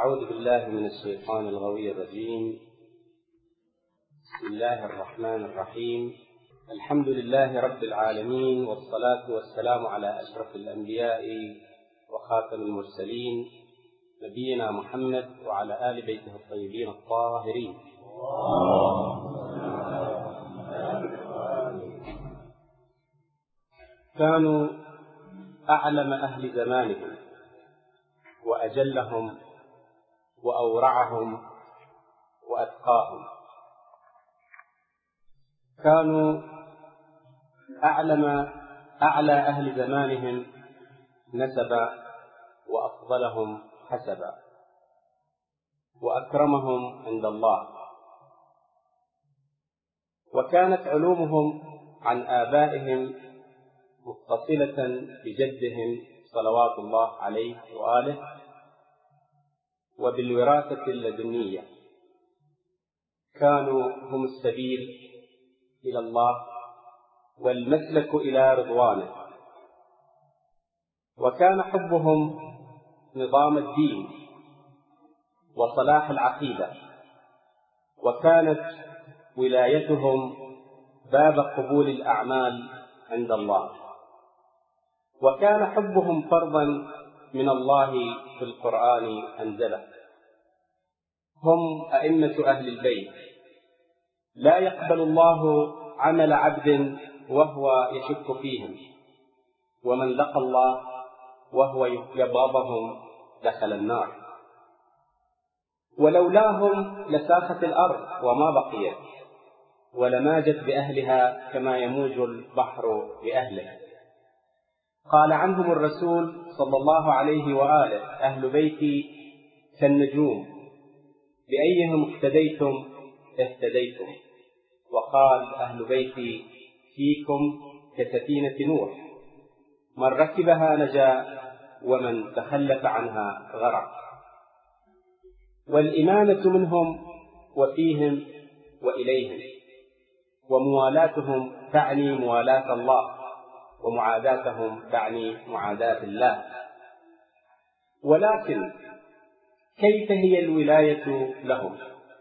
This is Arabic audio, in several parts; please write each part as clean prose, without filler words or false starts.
أعوذ بالله من الشيطان الغوي الرجيم. بسم الله الرحمن الرحيم. الحمد لله رب العالمين، والصلاة والسلام على أشرف الأنبياء وخاتم المرسلين نبينا محمد وعلى آل بيته الطيبين الطاهرين. كانوا أعلم أهل زمانهم وأجلهم وأورعهم وأتقاهم. كانوا أعلى أهل زمانهم نسبا وأفضلهم حسبا وأكرمهم عند الله. وكانت علومهم عن آبائهم متصلة بجدهم صلوات الله عليه وآله وبالوراثة اللدنية. كانوا هم السبيل إلى الله والمسلك إلى رضوانه. وكان حبهم نظام الدين وصلاح العقيدة. وكانت ولايتهم باب قبول الأعمال عند الله. وكان حبهم فرضا من الله في القرآن أنزله. هم أئمة أهل البيت. لا يقبل الله عمل عبد وهو يشك فيهم، ومن لقى الله وهو يبغضهم دخل النار. ولولاهم لساخت الأرض وما بقيت، ولماجت بأهلها كما يموج البحر بأهله. قال عنهم الرسول صلى الله عليه وآله: أهل بيتي كالنجوم، بأيهم اقتديتم اهتديتم. وقال: أهل بيتي فيكم كسفينة نوح، من ركبها نجا ومن تخلف عنها غرق. والإمامة منهم وفيهم وإليهم. وموالاتهم تعني موالاة الله، ومعاداتهم تعني معاداة الله. ولكن كيف هي الولاية لهم؟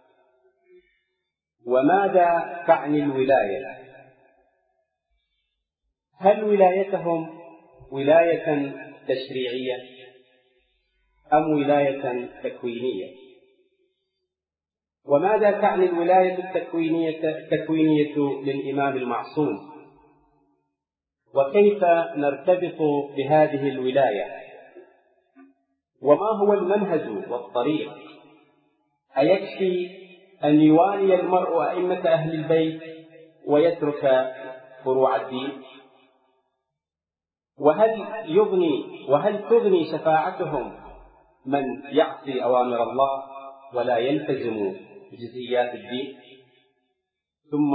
وماذا تعني الولاية؟ هل ولايتهم ولاية تشريعية أم ولاية تكوينية؟ وماذا تعني الولاية التكوينية للإمام المعصوم؟ وكيف نرتبط بهذه الولاية؟ وما هو المنهج والطريق؟ أيكفي أن يوالي المرء أئمة أهل البيت ويترك فروع الدين؟ وهل تغني شفاعتهم من يعصي أوامر الله ولا يلتزم جزئيات الدين؟ ثم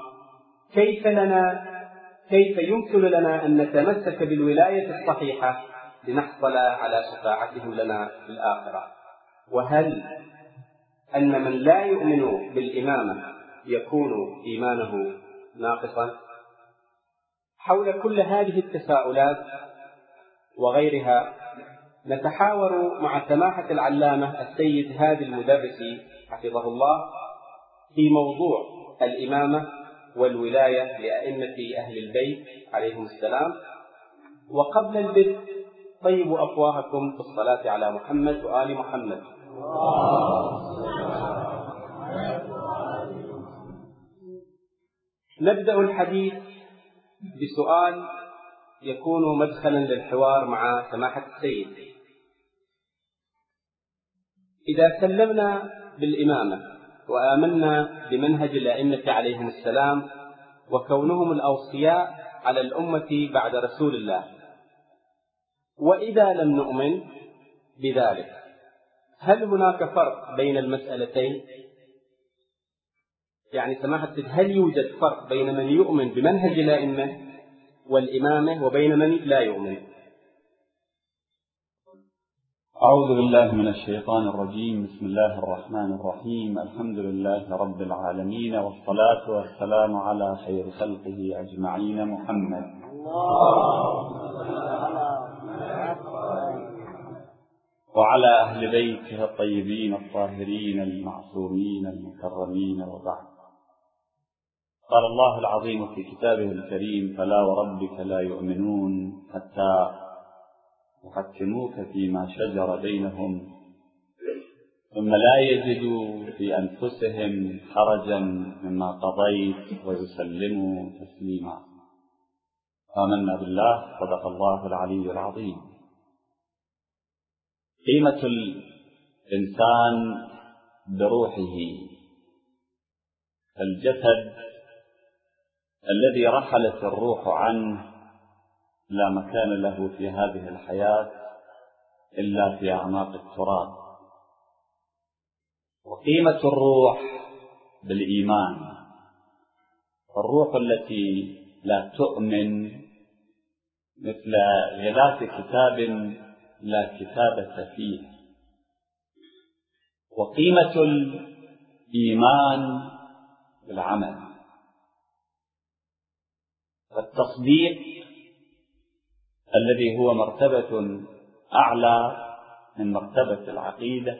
كيف يمكن لنا أن نتمسك بالولاية الصحيحة لنحصل على شفاعتهم لنا في الآخرة؟ وهل أن من لا يؤمن بالإمامة يكون إيمانه ناقصا؟ حول كل هذه التساؤلات وغيرها نتحاور مع سماحة العلامة السيد هادي المدرسي حفظه الله في موضوع الإمامة والولاية لأئمة أهل البيت عليهم السلام. وقبل البدء طيبوا أفواهكم بالصلاة على محمد وآل محمد. نبدأ الحديث بسؤال يكون مدخلا للحوار مع سماحة السيد. إذا سلمنا بالإمامة وآمنا بمنهج الأئمة عليهم السلام وكونهم الأوصياء على الأمة بعد رسول الله، وإذا لم نؤمن بذلك، هل هناك فرق بين المسألتين؟ يعني سماحة، هل يوجد فرق بين من يؤمن بمنهج الأئمة والإمامة وبين من لا يؤمن؟ أعوذ بالله من الشيطان الرجيم. بسم الله الرحمن الرحيم. الحمد لله رب العالمين، والصلاة والسلام على خير خلقه أجمعين محمد. وعلى أهل بيته الطيبين الطاهرين المعصومين المكرمين، وبعد. قال الله العظيم في كتابه الكريم: فلا وربك لا يؤمنون حتى يحكموك فيما شجر بينهم ثم لا يجدوا في أنفسهم حرجا مما قضيت ويسلموا تسليما. آمنا بالله. صدق الله العلي العظيم. قيمة الإنسان بروحه، الجسد الذي رحلت الروح عنه لا مكان له في هذه الحياة إلا في أعماق التراب. وقيمة الروح بالإيمان، الروح التي لا تؤمن مثل غلاف كتاب لا كتابة فيه. وقيمة الإيمان بالعمل، التصديق الذي هو مرتبة أعلى من مرتبة العقيدة.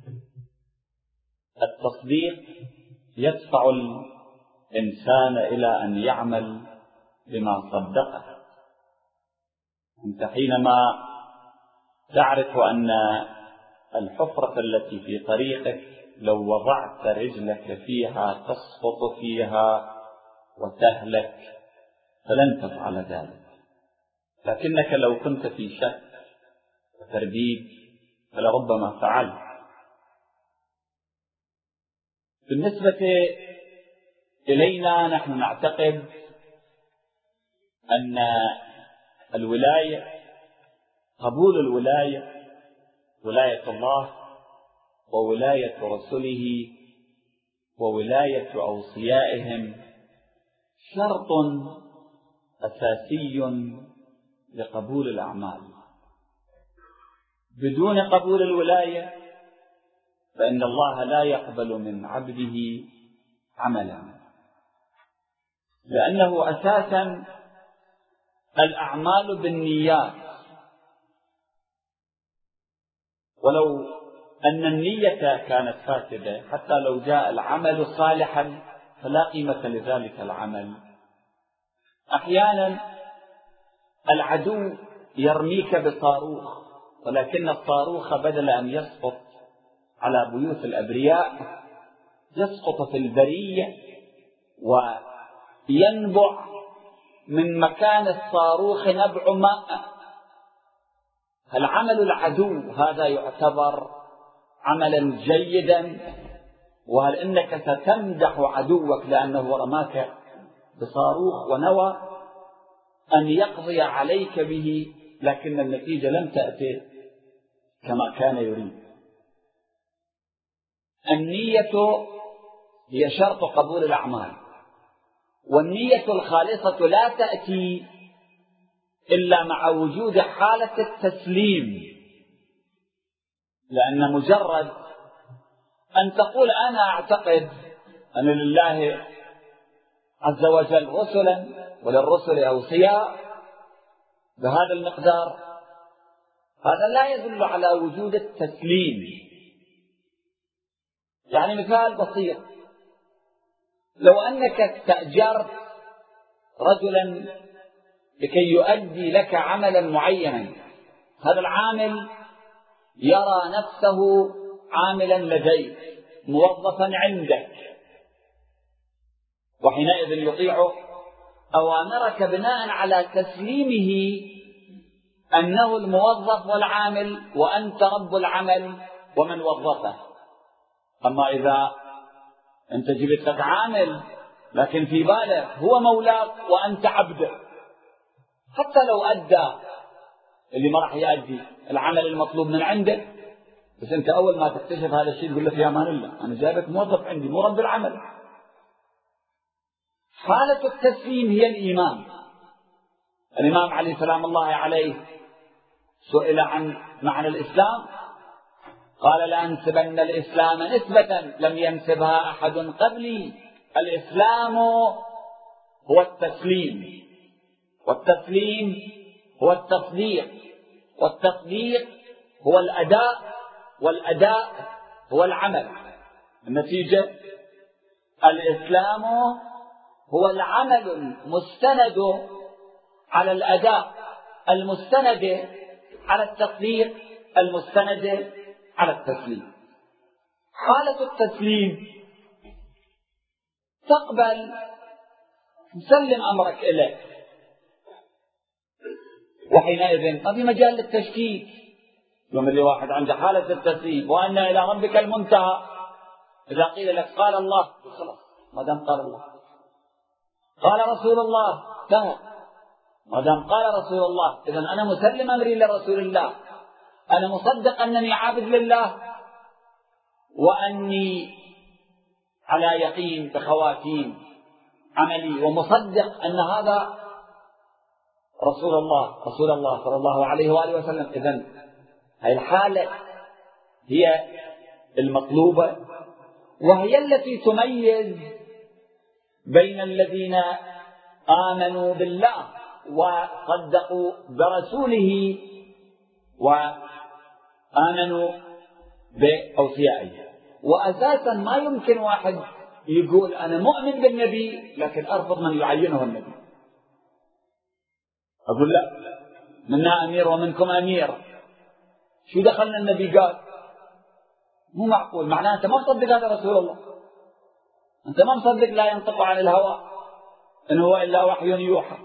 التصديق يدفع الإنسان إلى أن يعمل بما صدقه. أنت حينما تعرف أن الحفرة التي في طريقك لو وضعت رجلك فيها تسقط فيها وتهلك فلن تفعل ذلك، لكنك لو كنت في شك وترديد فلربما فعلت. بالنسبة إلينا نحن نعتقد أن الولاية، قبول الولاية، ولاية الله وولاية رسله وولاية أوصيائهم شرط أساسي لقبول الأعمال. بدون قبول الولاية فإن الله لا يقبل من عبده عملا، لأنه أساسا الأعمال بالنيات، ولو أن النية كانت فاسدة حتى لو جاء العمل صالحا فلا قيمة لذلك العمل. أحيانا العدو يرميك بصاروخ، ولكن الصاروخ بدل أن يسقط على بيوت الأبرياء يسقط في البرية وينبع من مكان الصاروخ نبع ماء. العمل العدو هذا يعتبر عملا جيدا، وهل إنك ستمدح عدوك لأنه رماك بصاروخ ونوى أن يقضي عليك به، لكن النتيجة لم تأتي كما كان يريد. النية هي شرط قبول الأعمال، والنية الخالصة لا تأتي إلا مع وجود حالة التسليم، لأن مجرد أن تقول أنا أعتقد أن لله عز وجل رسلا وللرسل أوصياء بهذا المقدار، هذا لا يدل على وجود التسليم. يعني مثال بسيط: لو أنك استأجرت رجلا لكي يؤدي لك عملا معينا، هذا العامل يرى نفسه عاملا لديك موظفا عندك، وحينئذ يطيع أوامرك بناء على تسليمه أنه الموظف والعامل وأنت رب العمل ومن وظفه. أما إذا أنت جبت لك عامل لكن في باله هو مولاك وأنت عبده، حتى لو أدى اللي ما راح يؤدي العمل المطلوب من عندك، بس أنت أول ما تكتشف هذا الشيء تقول له في أمان الله أنا جايبك موظف عندي مو رب العمل. حالة التسليم هي الإيمان. الإمام علي سلام الله عليه سئل عن معنى الإسلام قال: لأنسبن الإسلام نسبة لم ينسبها أحد قبلي. الإسلام هو التسليم، والتسليم هو التصديق، والتصديق هو الأداء والأداء هو العمل. النتيجة الإسلام هو العمل المستند على الأداء، المستند على التطبيق، المستند على التسليم. حالة التسليم تقبل تسلم أمرك إليه، وحينئذ ما في مجال للتشكيك. يوم اللي واحد عنده حالة التسليم وأن إلى ربك المنتهى، إذا قيل لك قال الله خلاص، ما دام قال الله، قال رسول الله انتهى، ما دام قال رسول الله إذن أنا مسلم أمري لرسول الله، أنا مصدق أنني عابد لله، وأني على يقين بخواتيم عملي، ومصدق أن هذا رسول الله صلى الله عليه وآله وسلم. إذن هذه الحالة هي المطلوبة، وهي التي تميز بين الذين آمنوا بالله وصدقوا برسوله وآمنوا بأوصيائه. وأساسا ما يمكن واحد يقول أنا مؤمن بالنبي لكن أرفض من يعينه النبي، أقول لا منا أمير ومنكم أمير، شو دخلنا النبي قال؟ مو معقول، معناه أنت ما مصدق هذا رسول الله، أنت ما مصدق لا ينطق عن الهوى إن هو إلا وحي يوحى.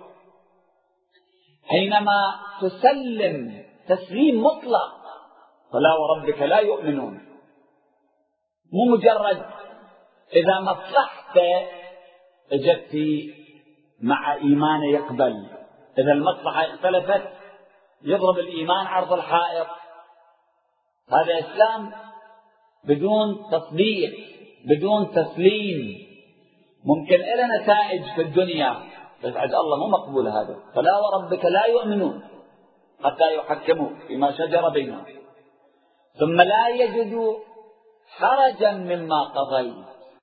حينما تسلم تسليم مطلق فلا وربك لا يؤمنون، مو مجرد إذا مصلحته اجت مع إيمان يقبل، إذا المصلحة اختلفت يضرب الإيمان عرض الحائط. هذا إسلام بدون تصديق، بدون تسليم، ممكن له نتائج في الدنيا بس عند الله مو مقبول هذا. فلا وربك لا يؤمنون حتى يحكموا فيما شجر بينهم ثم لا يجدوا حرجا مما قضيت